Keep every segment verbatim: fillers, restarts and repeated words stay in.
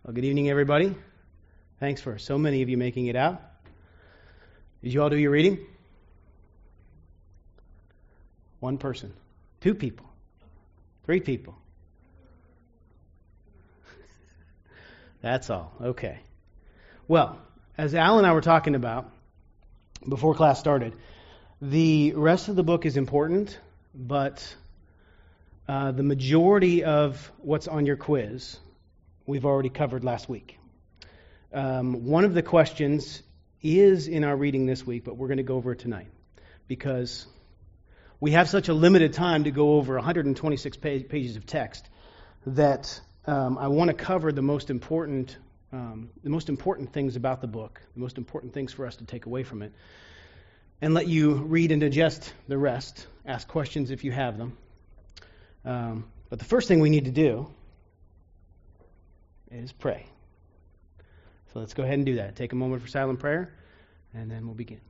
Well, good evening, everybody. Thanks for so many of you making it out. Did you all do your reading? One person. Two people. Three people. That's all. Okay. Well, as Al and I were talking about before class started, the rest of the book is important, but uh, the majority of what's on your quiz we've already covered last week. Um, one of the questions is in our reading this week, but we're going to go over it tonight because we have such a limited time to go over one hundred twenty-six page, pages of text that um, I want to cover the most important, um, the most important things about the book, the most important things for us to take away from it, and let you read and digest the rest. Ask questions if you have them. Um, but the first thing we need to do is pray. So let's go ahead and do that. Take a moment for silent prayer, and then we'll begin.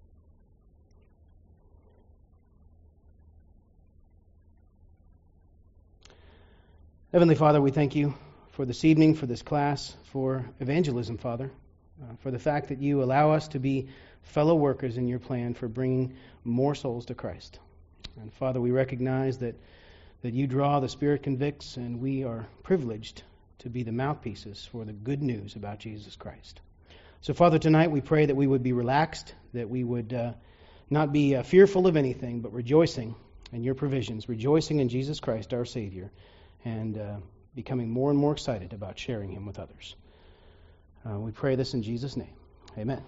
Heavenly Father, we thank you for this evening, for this class, for evangelism, Father, uh, for the fact that you allow us to be fellow workers in your plan for bringing more souls to Christ. And Father, we recognize that, that you draw, the Spirit convicts, and we are privileged to be the mouthpieces for the good news about Jesus Christ. So, Father, tonight we pray that we would be relaxed, that we would uh, not be uh, fearful of anything, but rejoicing in your provisions, rejoicing in Jesus Christ, our Savior, and uh, becoming more and more excited about sharing him with others. Uh, we pray this in Jesus' name. Amen.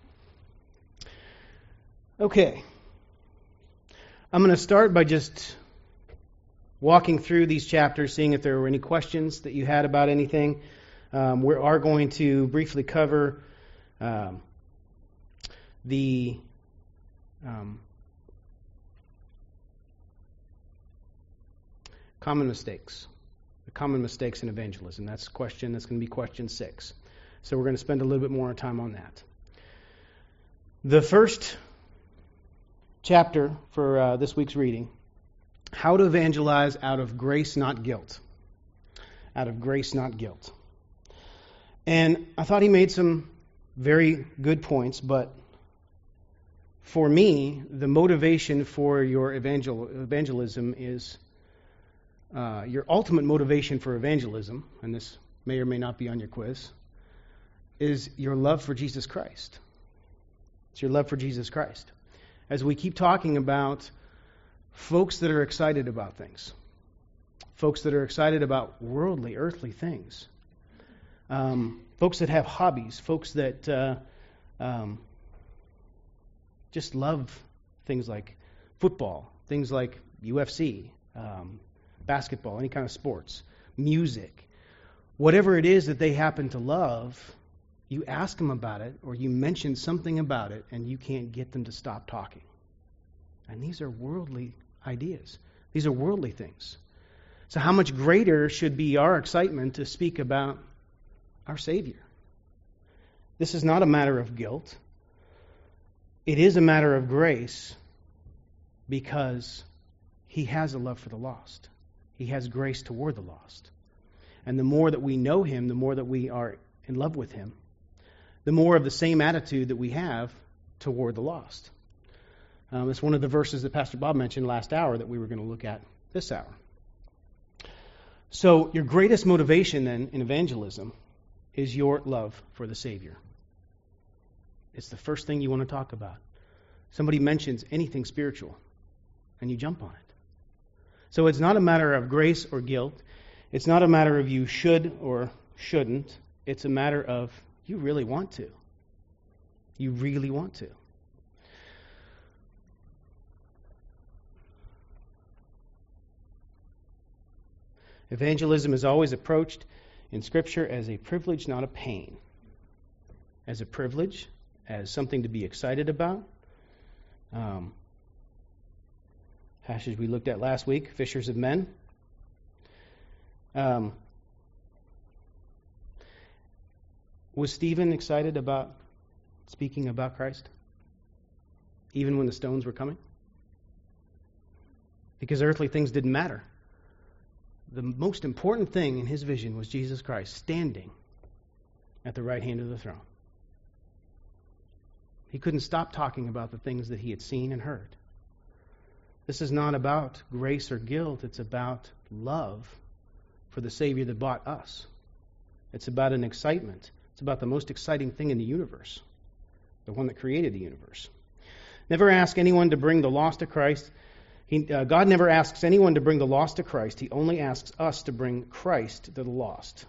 Okay. I'm going to start by just walking through these chapters, seeing if there were any questions that you had about anything. Um, we are going to briefly cover um, the um, common mistakes, the common mistakes in evangelism. That's question. That's going to be question six. So we're going to spend a little bit more time on that. The first chapter for uh, this week's reading: how to evangelize out of grace, not guilt. Out of grace, not guilt. And I thought he made some very good points, but for me, the motivation for your evangel- evangelism is uh, your ultimate motivation for evangelism, and this may or may not be on your quiz, is your love for Jesus Christ. It's your love for Jesus Christ. As we keep talking about folks that are excited about things. Folks that are excited about worldly, earthly things. Um, folks that have hobbies. Folks that uh, um, just love things like football, things like U F C, um, basketball, any kind of sports, music. Whatever it is that they happen to love, you ask them about it or you mention something about it and you can't get them to stop talking. And these are worldly ideas. These are worldly things. So how much greater should be our excitement to speak about our Savior? This is not a matter of guilt. It is a matter of grace because he has a love for the lost. He has grace toward the lost. And the more that we know him, the more that we are in love with him, the more of the same attitude that we have toward the lost. Um, it's one of the verses that Pastor Bob mentioned last hour that we were going to look at this hour. So your greatest motivation then in evangelism is your love for the Savior. It's the first thing you want to talk about. Somebody mentions anything spiritual and you jump on it. So it's not a matter of grace or guilt. It's not a matter of you should or shouldn't. It's a matter of you really want to. You really want to. Evangelism is always approached in Scripture as a privilege, not a pain. As a privilege, as something to be excited about. Um, passage we looked at last week, fishers of men. Um, was Stephen excited about speaking about Christ? Even when the stones were coming? Because earthly things didn't matter. The most important thing in his vision was Jesus Christ standing at the right hand of the throne. He couldn't stop talking about the things that he had seen and heard. This is not about grace or guilt. It's about love for the Savior that bought us. It's about an excitement. It's about the most exciting thing in the universe, the one that created the universe. Never ask anyone to bring the lost to Christ. He, uh, God never asks anyone to bring the lost to Christ. He only asks us to bring Christ to the lost.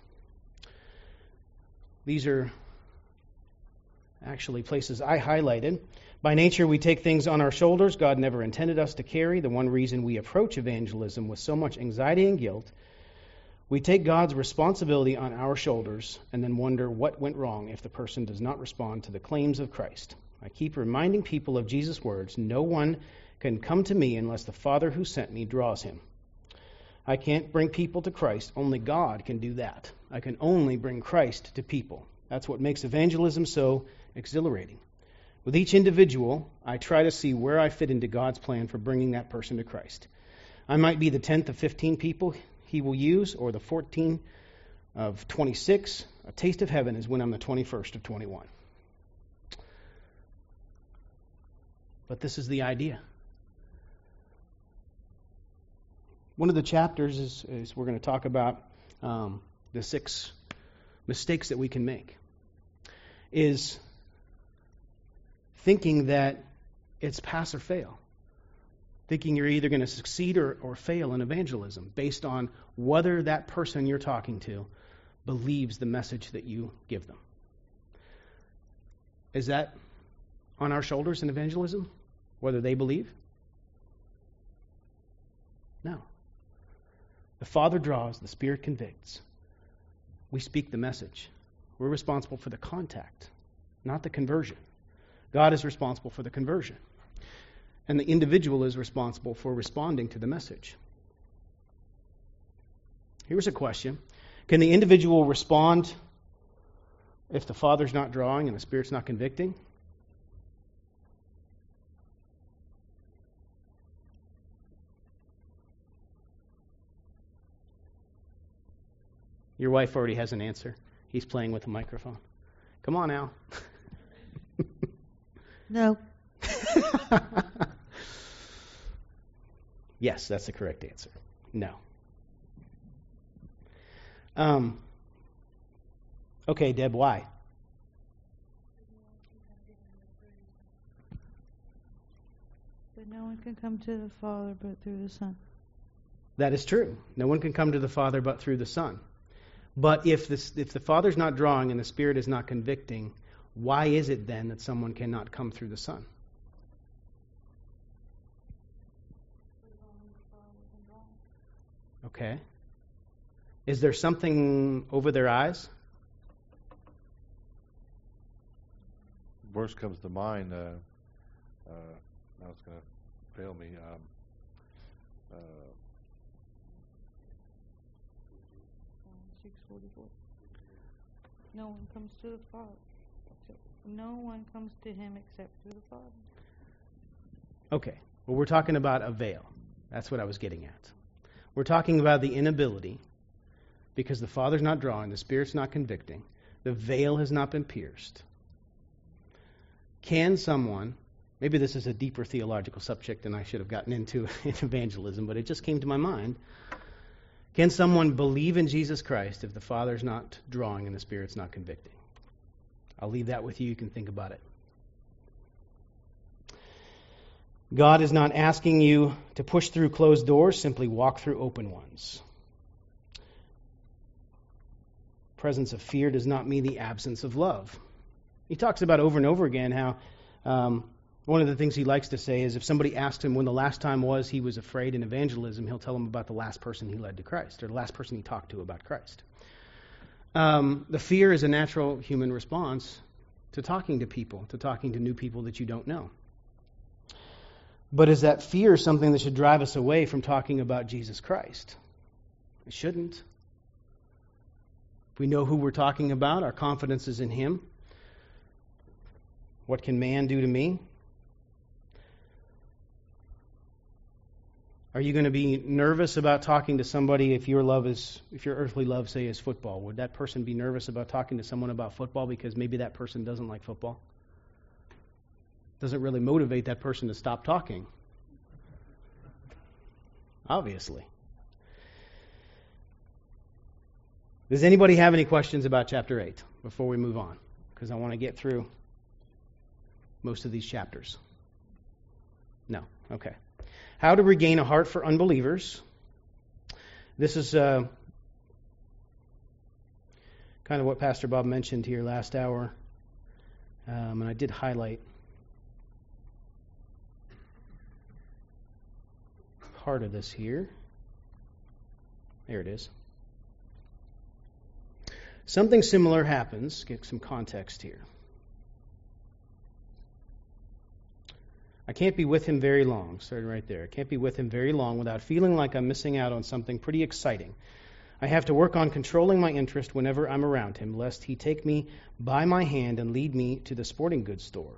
These are actually places I highlighted. By nature, we take things on our shoulders God never intended us to carry. The one reason we approach evangelism with so much anxiety and guilt, we take God's responsibility on our shoulders and then wonder what went wrong if the person does not respond to the claims of Christ. I keep reminding people of Jesus' words, no one can come to me unless the Father who sent me draws him. I can't bring people to Christ. Only God can do that. I can only bring Christ to people. That's what makes evangelism so exhilarating. With each individual, I try to see where I fit into God's plan for bringing that person to Christ. I might be the tenth of fifteen people he will use, or the fourteen of twenty-six. A taste of heaven is when I'm the twenty-first of twenty-one. But this is the idea. One of the chapters is, is we're going to talk about um, the six mistakes that we can make. Is thinking that it's pass or fail. Thinking you're either going to succeed or, or fail in evangelism based on whether that person you're talking to believes the message that you give them. Is that on our shoulders in evangelism? Whether they believe? No. The Father draws, the Spirit convicts. We speak the message. We're responsible for the contact, not the conversion. God is responsible for the conversion. And the individual is responsible for responding to the message. Here's a question. Can the individual respond if the Father's not drawing and the Spirit's not convicting? Your wife already has an answer. He's playing with the microphone. Come on, Al. No. Yes, that's the correct answer. No. Um. Okay, Deb, why? But no one can come to the Father but through the Son. That is true. No one can come to the Father but through the Son. But if this, if the Father's not drawing and the Spirit is not convicting, why is it then that someone cannot come through the Son? Okay. Is there something over their eyes? Worst comes to mind. Uh, uh, now it's going to fail me. Um, uh, six forty-four. No one comes to the Father. No one comes to him except through the Father. Okay. Well, we're talking about a veil. That's what I was getting at. We're talking about the inability, because the Father's not drawing, the Spirit's not convicting, the veil has not been pierced. Can someone, maybe this is a deeper theological subject than I should have gotten into in evangelism, but it just came to my mind. Can someone believe in Jesus Christ if the Father's not drawing and the Spirit's not convicting? I'll leave that with you. You can think about it. God is not asking you to push through closed doors, simply walk through open ones. Presence of fear does not mean the absence of love. He talks about over and over again how um, one of the things he likes to say is if somebody asks him when the last time was he was afraid in evangelism, he'll tell them about the last person he led to Christ, or the last person he talked to about Christ. Um, the fear is a natural human response to talking to people, to talking to new people that you don't know. But is that fear something that should drive us away from talking about Jesus Christ? It shouldn't. If we know who we're talking about, our confidence is in Him. What can man do to me? Are you going to be nervous about talking to somebody if your love is, if your earthly love, say, is football? Would that person be nervous about talking to someone about football because maybe that person doesn't like football? Doesn't really motivate that person to stop talking. Obviously. Does anybody have any questions about chapter eight before we move on? Because I want to get through most of these chapters. No? Okay. How to regain a heart for unbelievers. This is uh, kind of what Pastor Bob mentioned here last hour. Um, and I did highlight part of this here. There it is. Something similar happens. Get some context here. I can't be with him very long. Started right there. I can't be with him very long without feeling like I'm missing out on something pretty exciting. I have to work on controlling my interest whenever I'm around him, lest he take me by my hand and lead me to the sporting goods store.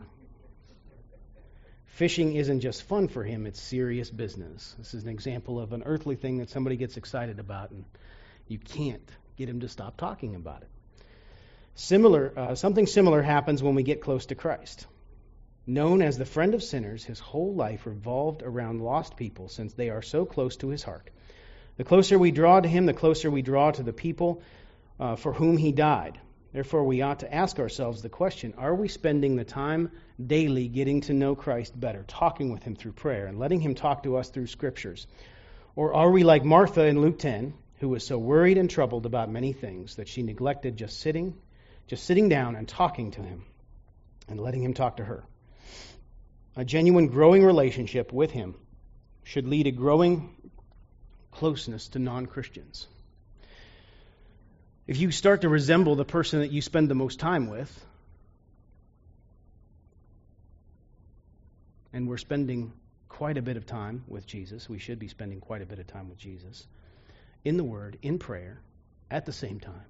Fishing isn't just fun for him, it's serious business. This is an example of an earthly thing that somebody gets excited about, and you can't get him to stop talking about it. Similar, uh, something similar happens when we get close to Christ. Known as the friend of sinners, his whole life revolved around lost people since they are so close to his heart. The closer we draw to him, the closer we draw to the people uh, for whom he died. Therefore, we ought to ask ourselves the question, are we spending the time daily getting to know Christ better, talking with him through prayer and letting him talk to us through scriptures? Or are we like Martha in Luke ten, who was so worried and troubled about many things that she neglected just sitting, just sitting down and talking to him and letting him talk to her? A genuine growing relationship with him should lead a growing closeness to non-Christians. If you start to resemble the person that you spend the most time with, and we're spending quite a bit of time with Jesus, we should be spending quite a bit of time with Jesus, in the Word, in prayer, at the same time.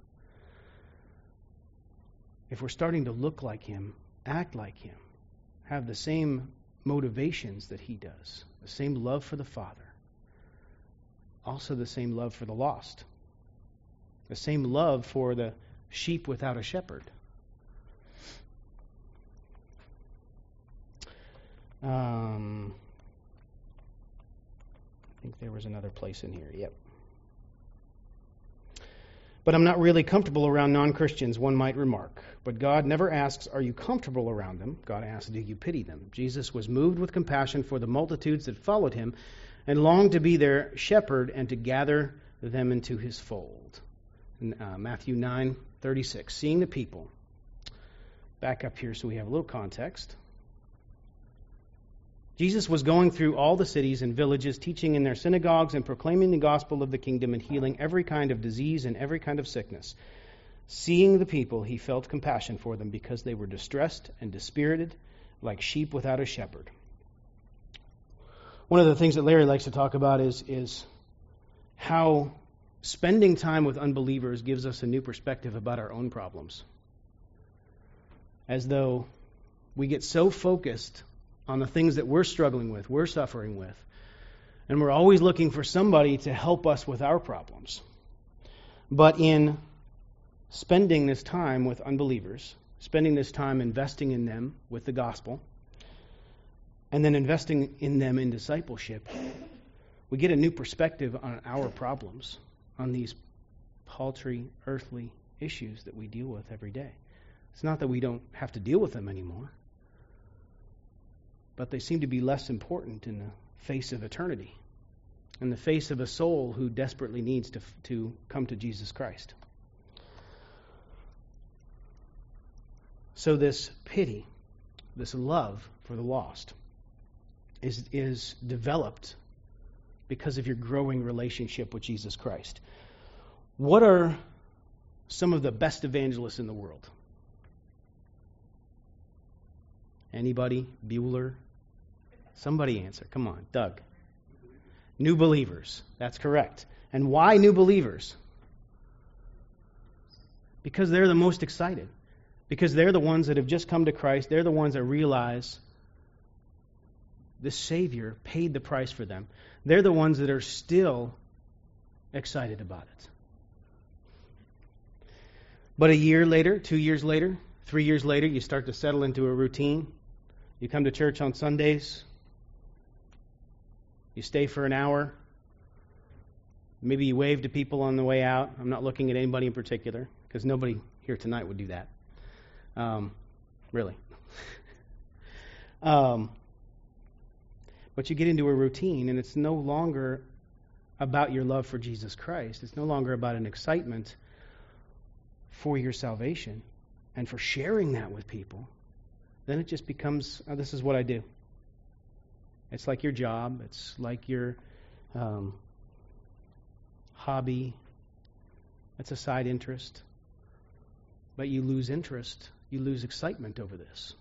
If we're starting to look like him, act like him, have the same motivations that he does, the same love for the Father, also the same love for the lost, the same love for the sheep without a shepherd. Um, I think there was another place in here. Yep. But I'm not really comfortable around non-Christians, one might remark. But God never asks, are you comfortable around them? God asks, do you pity them? Jesus was moved with compassion for the multitudes that followed him and longed to be their shepherd and to gather them into his fold. In, uh, Matthew nine thirty-six, seeing the people. Back up here so we have a little context. Jesus was going through all the cities and villages, teaching in their synagogues and proclaiming the gospel of the kingdom and healing every kind of disease and every kind of sickness. Seeing the people, he felt compassion for them because they were distressed and dispirited, like sheep without a shepherd. One of the things that Larry likes to talk about is, is how spending time with unbelievers gives us a new perspective about our own problems. As though we get so focused on the things that we're struggling with, we're suffering with, and we're always looking for somebody to help us with our problems. But in spending this time with unbelievers, spending this time investing in them with the gospel, and then investing in them in discipleship, we get a new perspective on our problems, on these paltry, earthly issues that we deal with every day. It's not that we don't have to deal with them anymore, but they seem to be less important in the face of eternity, in the face of a soul who desperately needs to, to come to Jesus Christ. So this pity, this love for the lost, is, is developed because of your growing relationship with Jesus Christ. What are some of the best evangelists in the world? Anybody? Bueller? Somebody answer. Come on, Doug. New believers. That's correct. And why new believers? Because they're the most excited. Because they're the ones that have just come to Christ. They're the ones that realize the Savior paid the price for them. They're the ones that are still excited about it. But a year later, two years later, three years later, you start to settle into a routine. You come to church on Sundays. You stay for an hour. Maybe you wave to people on the way out. I'm not looking at anybody in particular, because nobody here tonight would do that. Um, really. um, but you get into a routine, and it's no longer about your love for Jesus Christ. It's no longer about an excitement for your salvation and for sharing that with people. Then it just becomes, oh, this is what I do. It's like your job. It's like your um, hobby. It's a side interest. But you lose interest. You lose excitement over this.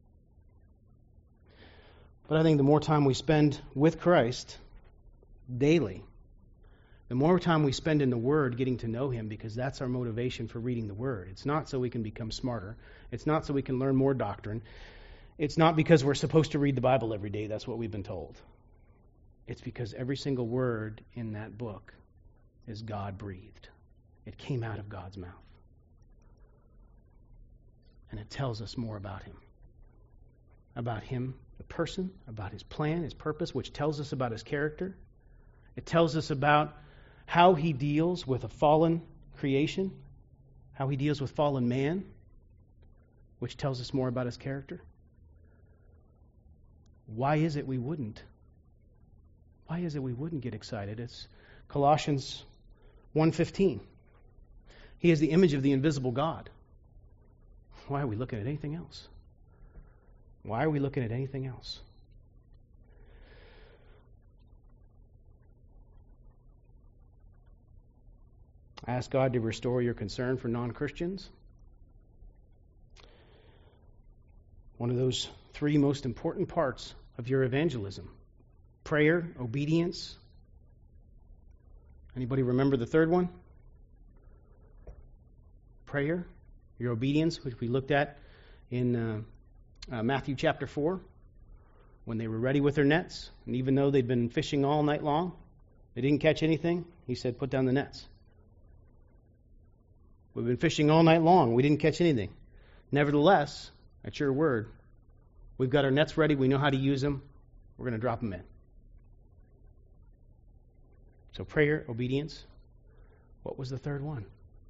But I think the more time we spend with Christ daily, the more time we spend in the Word getting to know Him, because that's our motivation for reading the Word. It's not so we can become smarter. It's not so we can learn more doctrine. It's not because we're supposed to read the Bible every day. That's what we've been told. It's because every single word in that book is God-breathed. It came out of God's mouth. And it tells us more about Him. About Him, the person, about His plan, His purpose, which tells us about His character. It tells us about how He deals with a fallen creation, how He deals with fallen man, which tells us more about His character. Why is it we wouldn't? Why is it we wouldn't get excited? It's Colossians one fifteen. He is the image of the invisible God. Why are we looking at anything else? Why are we looking at anything else? Ask God to restore your concern for non-Christians. One of those three most important parts of your evangelism. Prayer, obedience. Anybody remember the third one? Prayer, your obedience, which we looked at in uh, uh, Matthew chapter four, when they were ready with their nets, and even though they'd been fishing all night long, they didn't catch anything. He said, put down the nets. We've been fishing all night long. We didn't catch anything. Nevertheless, at your word, we've got our nets ready. We know how to use them. We're going to drop them in. So prayer, obedience. What was the third one?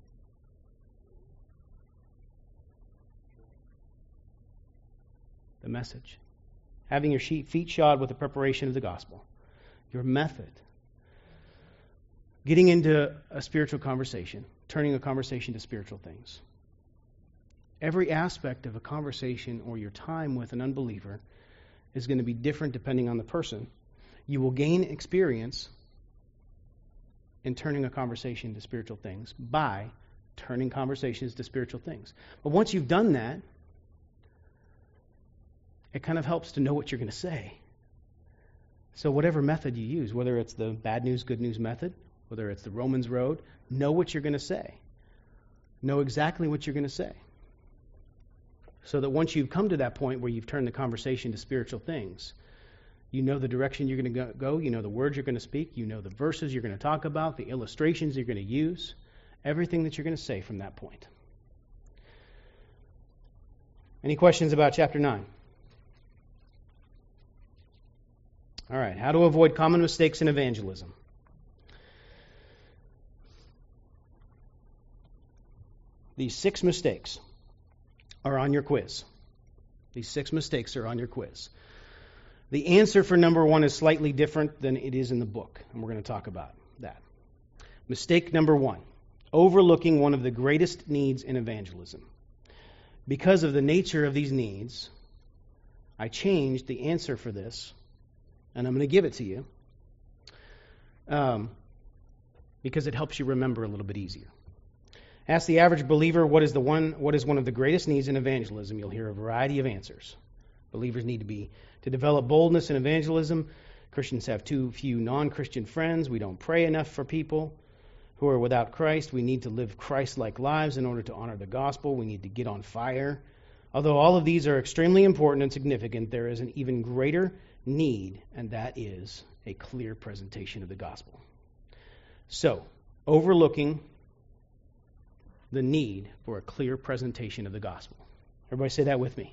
The message. Having your feet shod with the preparation of the gospel. Your method. Getting into a spiritual conversation. Turning a conversation to spiritual things. Every aspect of a conversation or your time with an unbeliever is going to be different depending on the person. You will gain experience in turning a conversation to spiritual things by turning conversations to spiritual things. But once you've done that, it kind of helps to know what you're going to say. So whatever method you use, whether it's the bad news, good news method, whether it's the Romans road, know what you're going to say. Know exactly what you're going to say. So that once you've come to that point where you've turned the conversation to spiritual things, you know the direction you're going to go, you know the words you're going to speak, you know the verses you're going to talk about, the illustrations you're going to use, everything that you're going to say from that point. Any questions about chapter nine? All right, how to avoid common mistakes in evangelism. These six mistakes are on your quiz. These six mistakes are on your quiz. The answer for number one is slightly different than it is in the book, and we're going to talk about that. Mistake number one, overlooking one of the greatest needs in evangelism. Because of the nature of these needs, I changed the answer for this, and I'm going to give it to you um, because it helps you remember a little bit easier. Ask the average believer what is the one what is one of the greatest needs in evangelism. You'll hear a variety of answers. Believers need to be to develop boldness in evangelism. Christians have too few non-Christian friends. We don't pray enough for people who are without Christ. We need to live Christ-like lives in order to honor the gospel. We need to get on fire. Although all of these are extremely important and significant, there is an even greater need, and that is a clear presentation of the gospel. So, overlooking the need for a clear presentation of the gospel. Everybody say that with me.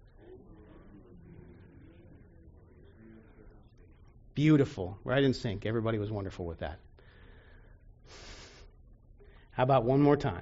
Beautiful. Right in sync. Everybody was wonderful with that. How about one more time?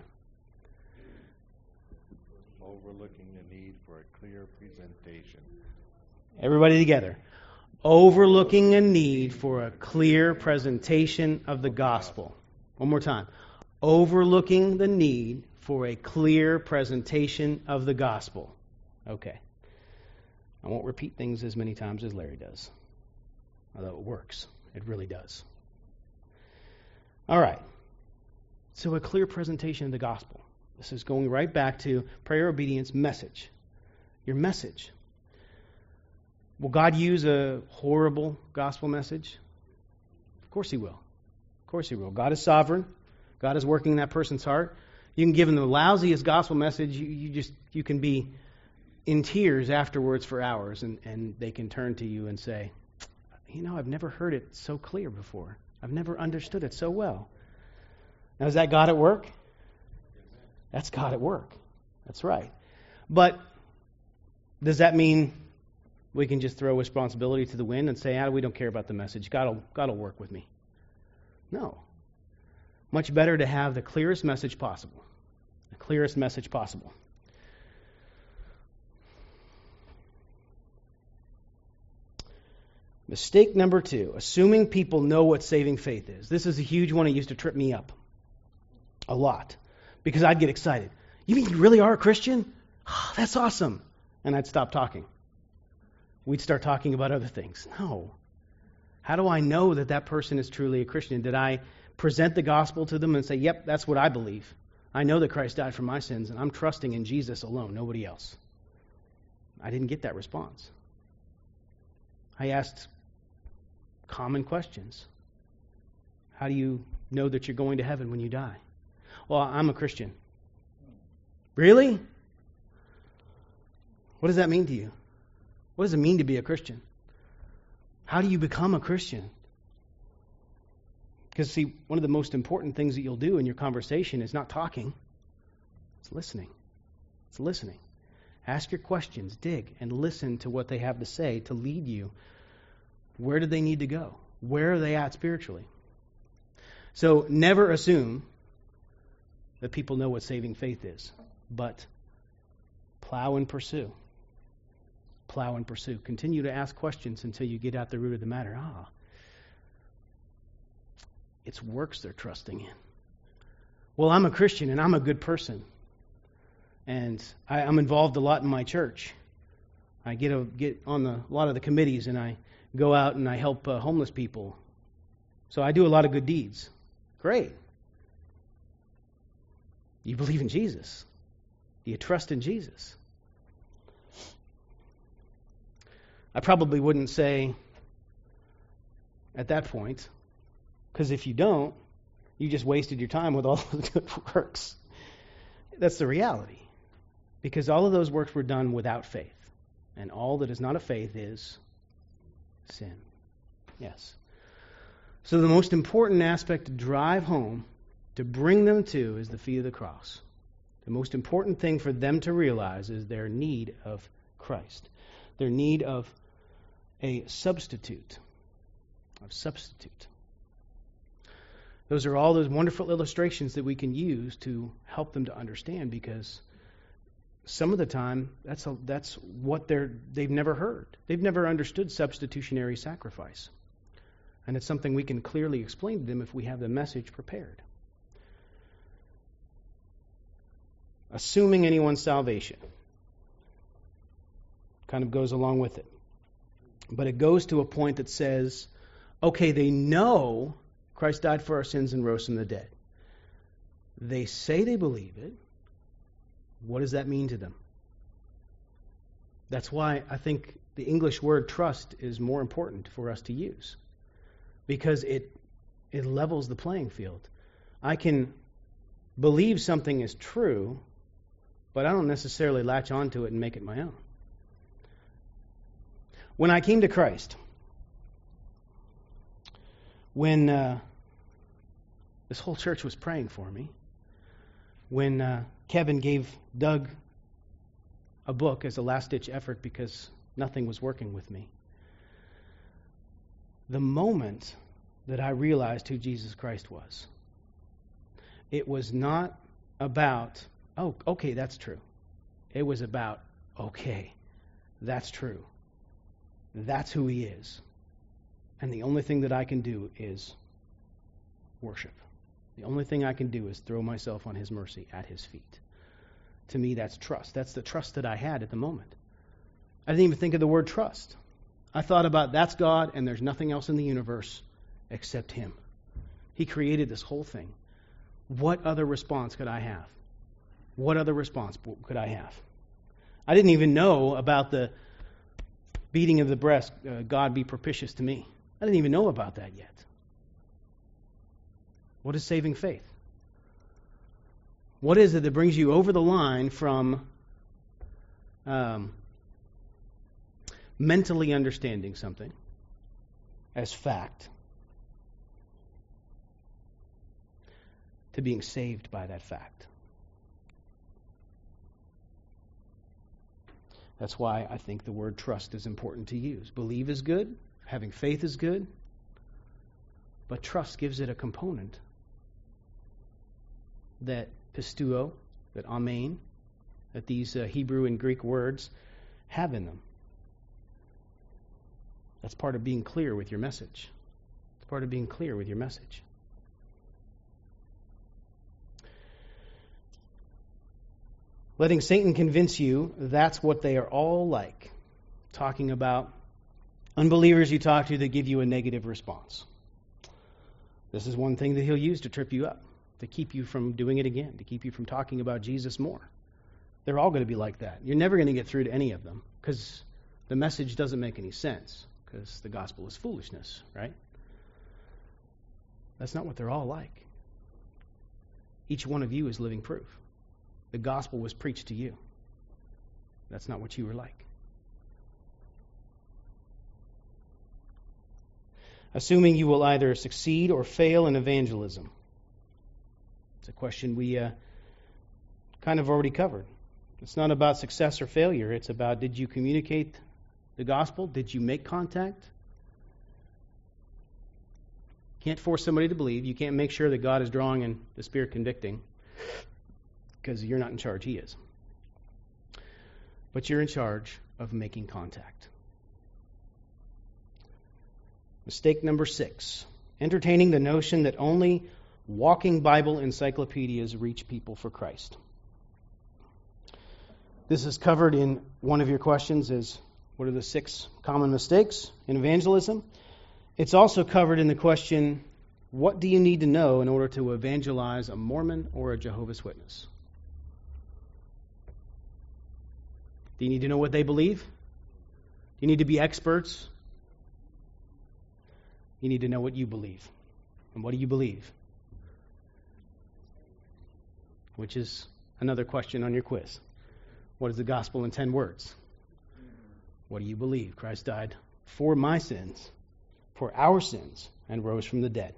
Overlooking the need for a clear presentation. Everybody together. Overlooking a need for a clear presentation of the gospel. One more time. Overlooking the need for a clear presentation of the gospel. Okay. I won't repeat things as many times as Larry does. Although it works. It really does. All right. So a clear presentation of the gospel. This is going right back to prayer obedience message. Your message. Will God use a horrible gospel message? Of course He will. Of course He will. God is sovereign. God is working in that person's heart. You can give them the lousiest gospel message. You, you just you can be in tears afterwards for hours, and, and they can turn to you and say, you know, I've never heard it so clear before. I've never understood it so well. Now, is that God at work? That's God at work. That's right. But does that mean we can just throw responsibility to the wind and say, ah, we don't care about the message. God will, God will work with me. No. Much better to have the clearest message possible. The clearest message possible. Mistake number two, assuming people know what saving faith is. This is a huge one. It used to trip me up a lot because I'd get excited. You mean you really are a Christian? Oh, that's awesome. And I'd stop talking. We'd start talking about other things. No. How do I know that that person is truly a Christian? Did I present the gospel to them and say, yep, that's what I believe. I know that Christ died for my sins, and I'm trusting in Jesus alone, nobody else. I didn't get that response. I asked common questions. How do you know that you're going to heaven when you die? Well, I'm a Christian. Really? What does that mean to you? What does it mean to be a Christian? How do you become a Christian? Because, see, one of the most important things that you'll do in your conversation is not talking. It's listening. It's listening. Ask your questions, dig, and listen to what they have to say to lead you. Where do they need to go? Where are they at spiritually? So never assume that people know what saving faith is, but plow and pursue. Plow and pursue. Continue to ask questions until you get at the root of the matter. Ah, it's works they're trusting in. Well, I'm a Christian and I'm a good person. And I, I'm involved a lot in my church. I get a, get on the, a lot of the committees, and I go out and I help uh, homeless people. So I do a lot of good deeds. Great. You believe in Jesus. You trust in Jesus. I probably wouldn't say at that point, because if you don't, you just wasted your time with all those good works. That's the reality. Because all of those works were done without faith. And all that is not of faith is sin. Yes. So the most important aspect to drive home, to bring them to, is the feet of the cross. The most important thing for them to realize is their need of Christ. Their need of a substitute. Of substitute. Those are all those wonderful illustrations that we can use to help them to understand, because some of the time that's a, that's what they're they've never heard. They've never understood substitutionary sacrifice. And it's something we can clearly explain to them if we have the message prepared. Assuming anyone's salvation kind of goes along with it. But it goes to a point that says, okay, they know Christ died for our sins and rose from the dead. They say they believe it. What does that mean to them? That's why I think the English word trust is more important for us to use, because it it levels the playing field. I can believe something is true, but I don't necessarily latch onto it and make it my own. When I came to Christ, when uh, this whole church was praying for me, when uh, Kevin gave Doug a book as a last-ditch effort because nothing was working with me, the moment that I realized who Jesus Christ was, it was not about, oh, okay, that's true. It was about, okay, that's true. That's who he is. And the only thing that I can do is worship. The only thing I can do is throw myself on his mercy at his feet. To me, that's trust. That's the trust that I had at the moment. I didn't even think of the word trust. I thought about that's God and there's nothing else in the universe except him. He created this whole thing. What other response could I have? What other response could I have? I didn't even know about the beating of the breast, uh, God be propitious to me. I didn't even know about that yet. What is saving faith? What is it that brings you over the line from um, mentally understanding something as fact to being saved by that fact? That's why I think the word trust is important to use. Believe is good. Having faith is good. But trust gives it a component that pistuo, that amen, that these uh, Hebrew and Greek words have in them. That's part of being clear with your message. It's part of being clear with your message. Letting Satan convince you that's what they are all like. Talking about unbelievers you talk to that give you a negative response. This is one thing that he'll use to trip you up, to keep you from doing it again, to keep you from talking about Jesus more. They're all going to be like that. You're never going to get through to any of them because the message doesn't make any sense because the gospel is foolishness, right? That's not what they're all like. Each one of you is living proof. The gospel was preached to you. That's not what you were like. Assuming you will either succeed or fail in evangelism. It's a question we uh, kind of already covered. It's not about success or failure. It's about, did you communicate the gospel? Did you make contact? Can't force somebody to believe. You can't make sure that God is drawing and the Spirit convicting, because you're not in charge, he is. But you're in charge of making contact. Mistake number six, entertaining the notion that only walking Bible encyclopedias reach people for Christ. This is covered in one of your questions, is what are the six common mistakes in evangelism? It's also covered in the question, what do you need to know in order to evangelize a Mormon or a Jehovah's Witness? Do you need to know what they believe? Do you need to be experts? You need to know what you believe. And what do you believe? Which is another question on your quiz. What is the gospel in ten words? What do you believe? Christ died for my sins, for our sins, and rose from the dead.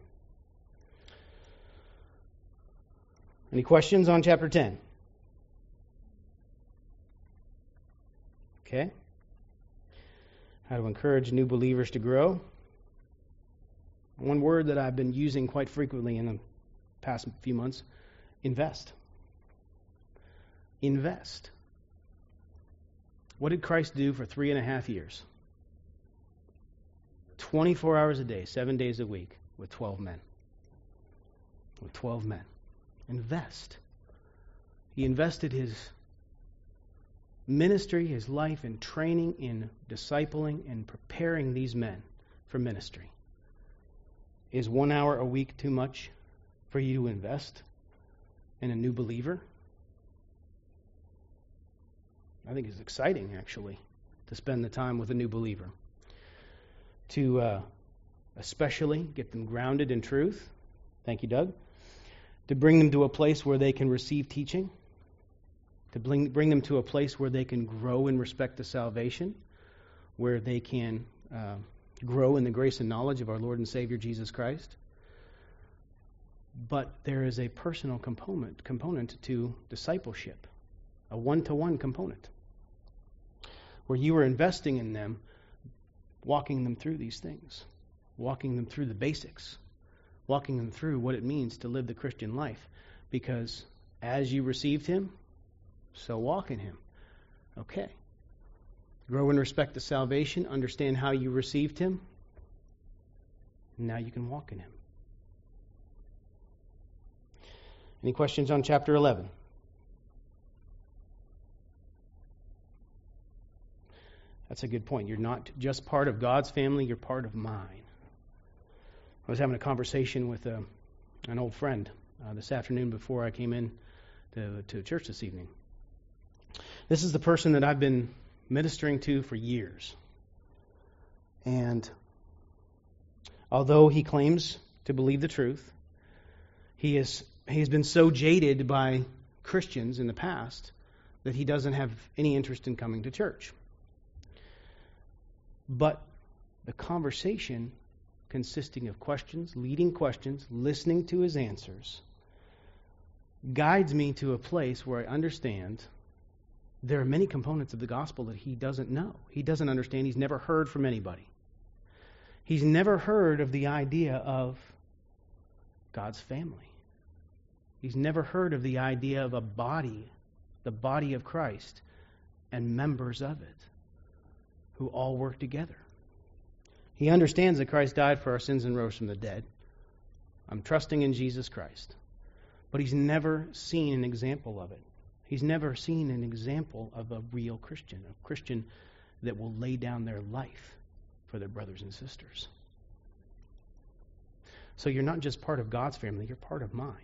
Any questions on chapter ten? Okay. How to encourage new believers to grow. One word that I've been using quite frequently in the past few months, invest. Invest. What did Christ do for three and a half years? twenty-four hours a day, seven days a week, with twelve men. With twelve men. Invest. He invested his ministry, his life, in training, in discipling, and preparing these men for ministry. Is one hour a week too much for you to invest in a new believer? I think it's exciting, actually, to spend the time with a new believer. To uh, especially get them grounded in truth. Thank you, Doug. To bring them to a place where they can receive teaching. To bring, bring them to a place where they can grow in respect to salvation. where they can uh, grow in the grace and knowledge of our Lord and Savior Jesus Christ. But there is a personal component component to discipleship, a one-to-one component, where you are investing in them, walking them through these things, walking them through the basics, walking them through what it means to live the Christian life. Because as you received Him, so walk in Him. Okay. Grow in respect to salvation, understand how you received Him. Now you can walk in Him. Any questions on chapter eleven? That's a good point. You're not just part of God's family, you're part of mine. I was having a conversation with a, an old friend uh, this afternoon before I came in to, to church this evening. This is the person that I've been ministering to for years. And although he claims to believe the truth, he is he has been so jaded by Christians in the past that he doesn't have any interest in coming to church. But the conversation consisting of questions, leading questions, listening to his answers, guides me to a place where I understand there are many components of the gospel that he doesn't know. He doesn't understand. He's never heard from anybody. He's never heard of the idea of God's family. He's never heard of the idea of a body, the body of Christ, and members of it who all work together. He understands that Christ died for our sins and rose from the dead. I'm trusting in Jesus Christ. But he's never seen an example of it. He's never seen an example of a real Christian, a Christian that will lay down their life for their brothers and sisters. So you're not just part of God's family, you're part of mine.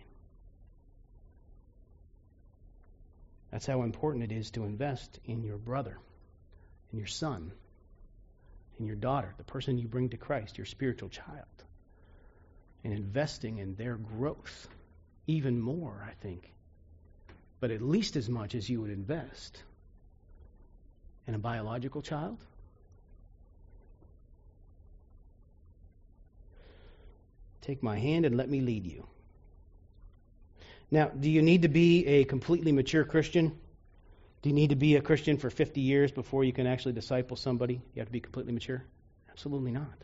That's how important it is to invest in your brother, in your son, in your daughter, the person you bring to Christ, your spiritual child, and investing in their growth even more, I think, but at least as much as you would invest in a biological child. Take my hand and let me lead you. Now, do you need to be a completely mature Christian? Do you need to be a Christian for fifty years before you can actually disciple somebody? You have to be completely mature? Absolutely not.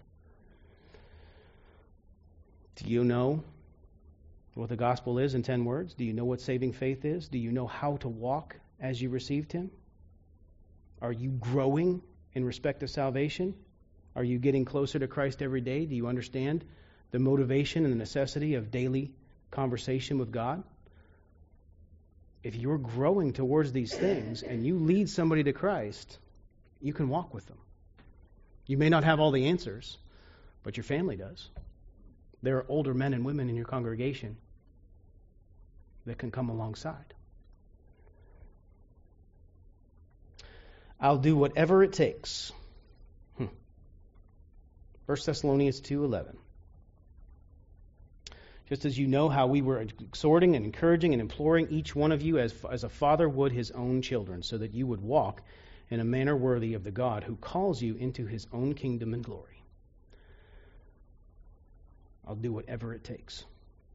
Do you know what the gospel is in ten words? Do you know what saving faith is? Do you know how to walk as you received Him? Are you growing in respect to salvation? Are you getting closer to Christ every day? Do you understand the motivation and the necessity of daily conversation with God? If you're growing towards these things and you lead somebody to Christ, you can walk with them. You may not have all the answers, but your family does. There are older men and women in your congregation that can come alongside. I'll do whatever it takes. Hmm. First Thessalonians two eleven. Just as you know how we were exhorting and encouraging and imploring each one of you as, as a father would his own children, so that you would walk in a manner worthy of the God who calls you into His own kingdom and glory. I'll do whatever it takes.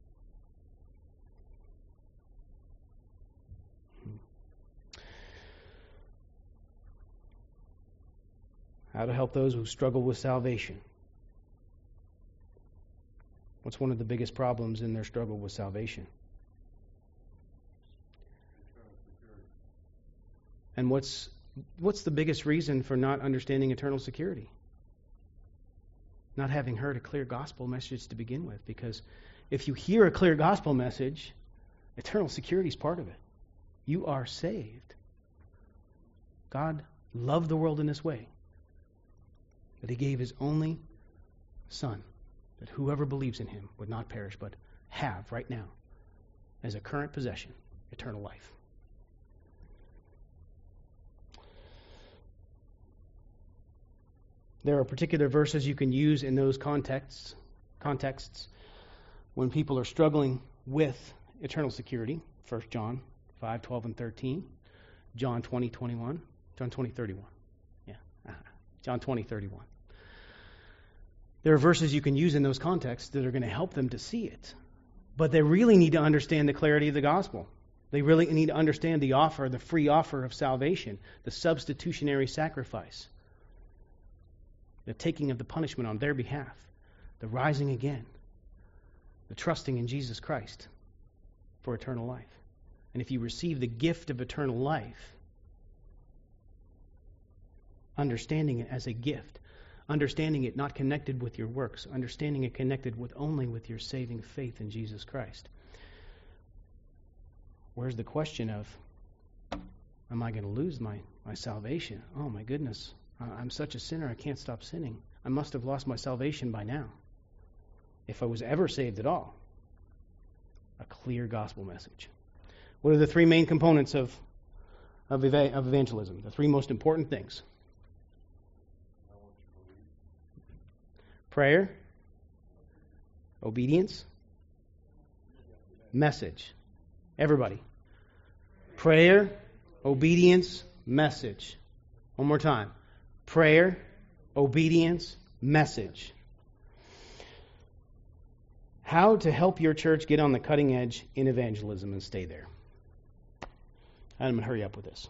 How to help those who struggle with salvation. What's one of the biggest problems in their struggle with salvation? And what's what's the biggest reason for not understanding eternal security? Not having heard a clear gospel message to begin with. Because if you hear a clear gospel message, eternal security is part of it. You are saved. God loved the world in this way, that He gave His only Son, that whoever believes in Him would not perish, but have right now, as a current possession, eternal life. There are particular verses you can use in those contexts, contexts when people are struggling with eternal security. First John five, twelve, and thirteen. John twenty, twenty-one. John twenty, thirty-one. Yeah. Uh-huh. John twenty, thirty-one. There are verses you can use in those contexts that are going to help them to see it. But they really need to understand the clarity of the gospel. They really need to understand the offer, the free offer of salvation, the substitutionary sacrifice, the taking of the punishment on their behalf, the rising again, the trusting in Jesus Christ for eternal life. And if you receive the gift of eternal life, understanding it as a gift, understanding it not connected with your works, understanding it connected with only with your saving faith in Jesus Christ. Where's the question of, am I going to lose my, my salvation? Oh my goodness, I'm such a sinner, I can't stop sinning. I must have lost my salvation by now, if I was ever saved at all. A clear gospel message. What are the three main components of, of, eva- of evangelism? The three most important things. Prayer, obedience, message. Everybody. Prayer, obedience, message. One more time. Prayer, obedience, message. How to help your church get on the cutting edge in evangelism and stay there. I'm going to hurry up with this.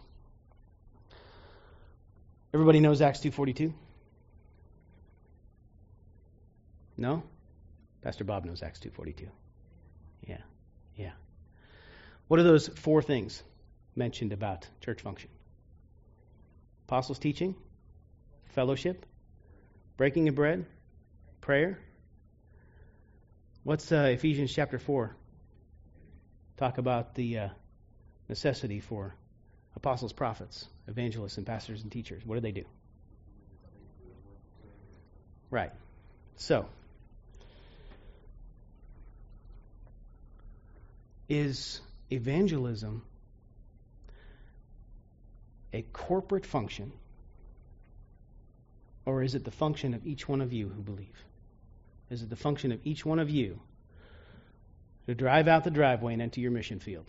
Everybody knows Acts two forty-two? No? Pastor Bob knows Acts two forty-two. Yeah, yeah. What are those four things mentioned about church function? Apostles' teaching, fellowship, breaking of bread, prayer. What's uh, Ephesians chapter four? Talk about the uh, necessity for apostles, prophets, evangelists, and pastors and teachers. What do they do? Right. So, is evangelism a corporate function, or is it the function of each one of you who believe? Is it the function of each one of you to drive out the driveway and enter your mission field?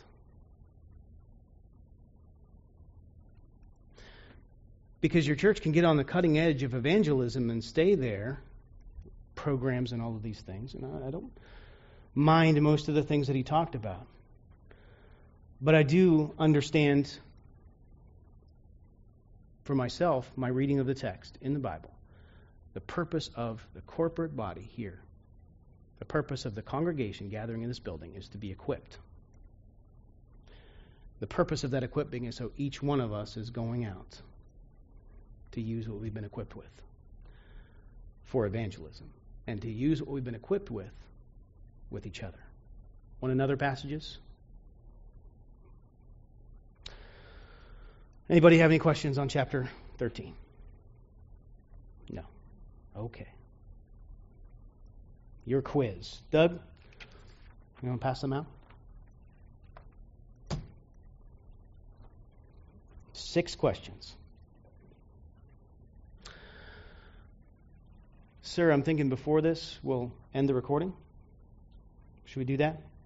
Because your church can get on the cutting edge of evangelism and stay there, programs and all of these things, and I, I don't mind most of the things that he talked about. But I do understand for myself, my reading of the text in the Bible, the purpose of the corporate body here, the purpose of the congregation gathering in this building is to be equipped. The purpose of that equipping is so each one of us is going out to use what we've been equipped with for evangelism, and to use what we've been equipped with with each other. Want another passages? Anybody have any questions on chapter thirteen? No. Okay. Your quiz. Doug, you want to pass them out? Six questions. Sir, I'm thinking before this, we'll end the recording. Should we do that?